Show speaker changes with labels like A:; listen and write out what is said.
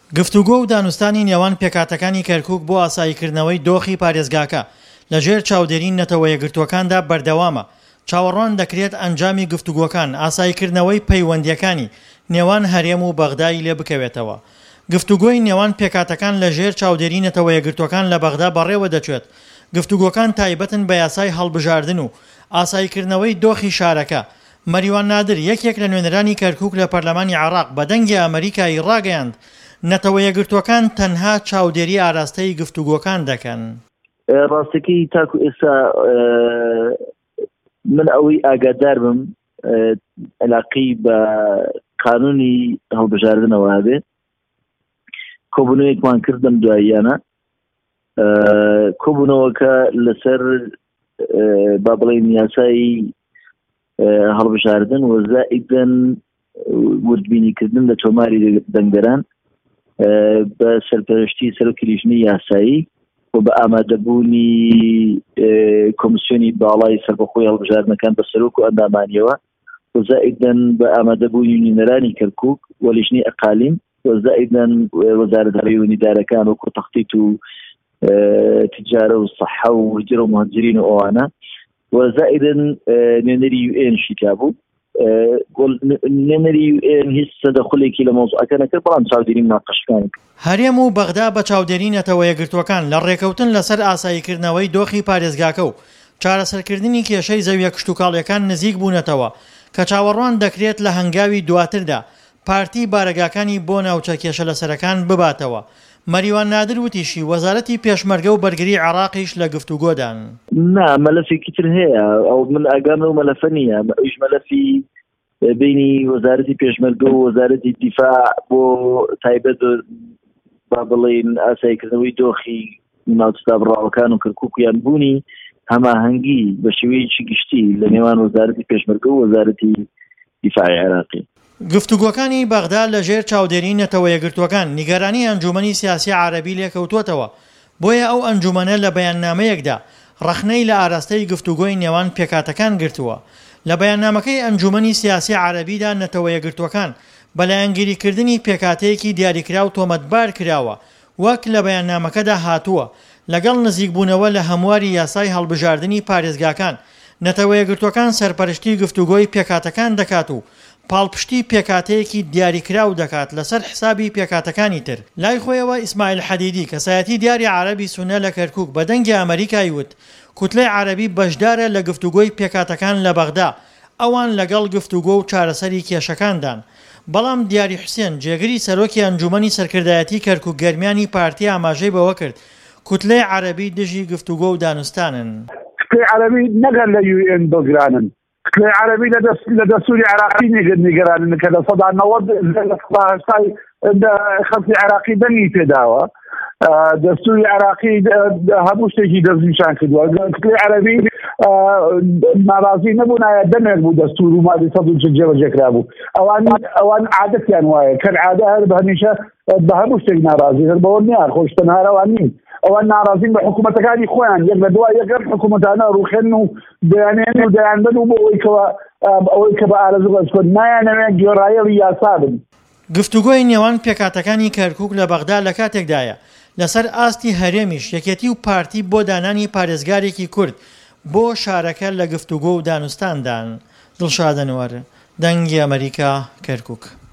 A: گفتوگۆ و دانوستانی نێوان پێکهاتەکانی کەرکووک بۆ ئاساییکردنەوەی دۆخی پارێزگاکە لەژێر چاودێری نەتەوە یەکگرتووەکاندا بەردەوامە. چاوەڕوان دەکرێت ئەنجامی گفتوگۆکان ئاساییکردنەوەی پەیوەندیەکانی نێوان هەرێم و بەغدای لێ بکەوێتەوە. گفتوگۆی نێوان پێکهاتەکان لەژێر چاودێری نەتەوە یەکگرتووەکان لە بەغدا بەڕێوە دەچێت. گفتوگۆکان تایبەتن بە یاسای هەڵبژاردن و ئاساییکردنەوەی دۆخی شارەکە. مەریوان نادر یەکێک لە نوێنەرانی کەرکووک لە پەرلەمانی عێراق بە دەنگی ئەمریکایی ڕاگەیاند نەتەوە یەکگرتووەکان تەنها چاودێری ئاراستەی گفتوگۆکان دەکەن.
B: ڕاستەکەی تاکو ئێستا من ئەوەی ئاگادار بم علاقی بە قانونی هەڵبژاردنەوە هەبێت کۆبوونەوەیەکمان کردم دواییانە کۆبوونەوەکە لەسەر با بڵێن یاسایی هەڵبژاردن و زائیدەن وردبینیکردن لە تۆماری دەنگدەران بە سەرپەرشتی سەرۆکی لیژنەی یاسایی و بە ئامادەبوونی کۆمسیۆنی باڵای سەربەخۆی هەڵبژاردنەکان بە سەرۆک و ئەندامانیەوە و زائیدەن بە ئامادەبوونی نوێنەرانی کەرکووک و لیژنەی ئەقالیم و زائیدەن وەزارەت هەرێوەنیدارەکان وەکو تەخطیط و تجارە و سەحە و هجرە و مهاجرین و ئەوانە و زائیدەن نوێنەری UN شیکا بوو. نوێنەری UN هیچ سەدەخولێکی لە مۆزوعەکە نەکرد بەڵام چاودێری مناقەشەکانی
A: هەرێم و بەغدا بە چاودێری نەتەوە یەکگرتووەکان لە ڕێکەوتن لەسەر ئاساییکردنەوەی دۆخی پارێزگاکە و چارەسەرکردنی کێشەی زەویە کشتوکاڵیەکان نزیک بوونەتەوە کە چاوەڕوان دەکرێت لە هەنگاوی دواتردا پارتی بارەگاکانی بۆ ناوچە کێشە لەسەرەکان بباتەوە. مەریوان نادر وتیشی وەزارەتی پێشمەرگە و بەرگری عێراقیش لە گفتوگۆدان
B: نا مەلەفێکی تر هەیە ئەو من ئاگام لەو مەلەفە نییە ئەویش مەلەفی بینی وەزارەتی پێشمەرگە و وەزارەتی دیفاع بۆ تایبەت با بڵێن ئاساییکردنەوەی دۆخی ناوچەدا بڕاوەکان و کەرکووکیان بوونی هەماهەنگی بە شێوەیەکی گشتی لە نێوان وەزارەتی پێشمەرگە و وەزارەتی دیفاعی عێراقی.
A: گفتوگۆکانی بەغدا لەژێر چاودێری نەتەوە یەکگرتووەکان نیگەرانی ئەنجومەنی سیاسی عەرەبی لێکەوتووەتەوە بۆیە ئەو ئەنجومەنە لە بەیاننامەیەکدا ڕەخنەی لە ئاراستەی گفتوگۆی نێوان پێکهاتەکان گرتووە. لە بەیاننامەکەی ئەنجومەنی سیاسی عەرەبیدا نەتەوە یەکگرتووەکان بەلایەنگیریکردنی پێکهاتەیەکی دیاریکرا و تۆمەتبار کراوە وەک لە بەیاننامەکەدا هاتووە لەگەڵ نزیکبوونەوە لە هەمواری یاسای هەڵبژاردننی پارێزگاکان نەتەوە یەکگرتووەکان سەرپەرشتی گفتوگۆی پێکهاتەکان دەکات و پاڵپشتی پێکهاتەیەکی دیاریکراو دەکات لەسەر حسابی پێکهاتەکانی تر. لای خۆیەوە ئیسماعیل حەدیدی کەسایەتی دیاری عەرەبی سونە لە کەرکووک بە دەنگی ئەمریکای وت کوتلەی عەرەبی بەشدارە لە گفتوگۆی پێکهاتەکان لە بەغدا ئەوان لەگەڵ گفتوگۆ و چارەسەری کێشەکاندان. بەڵام دیاری حوسێن جێگری سەرۆکی ئەنجومەنی سەرکردایەتی کەرکووک گەرمیانی پارتی ئاماژەی بەوە کرد کوتلەی عەرەبی دژی گفتوگۆ و دانوستانن.
C: کوتلەی عەرەبی نەگەر لە UN بگرانن کوتلەی عەرەبی لە دەستوری عێراقی نیگەرانن کە لە سەدا 90 خەڵکی عێراقی دەنگی پێداوە دەستوری عێراقی هەموو شتێکی دەستنیشان کردووە. کوتلەی عەرەبی ناڕازی نەبوو نایە دەمێک بوو دەستور و مادی 140 جێبەجێکرا بوو. ئەوان عادەتیان وایە کە عادە هەر بە هەمیشە بە هەموو شتێک ناڕازی هەر بەوە نیان خۆشتەنهارەوان نین ئەوان ناڕازین بە حکوومەتەکانی خۆیان یەک لە دوای یەکەم حکوومەتانە ڕوخێن و دەیانێن و دەیانبن و بۆ ئەوەی کە بە ئارەزوو بەسکۆت نایانەوێت گێڕایەڵی یاسا بن.
A: گفتوگۆی نێوان پێکهاتەکانی کەرکووک لە بەغدا لە کاتێکدایە لەسەر ئاستی هەرێمیش یەکێتی و پارتی بۆ دانانی پارێزگارێکی کورد بۆ شارەکە لە گفتوگۆ و دانوستاندان. دڵشاد ئەنوەر، دەنگی ئەمریکا، کەرکووک.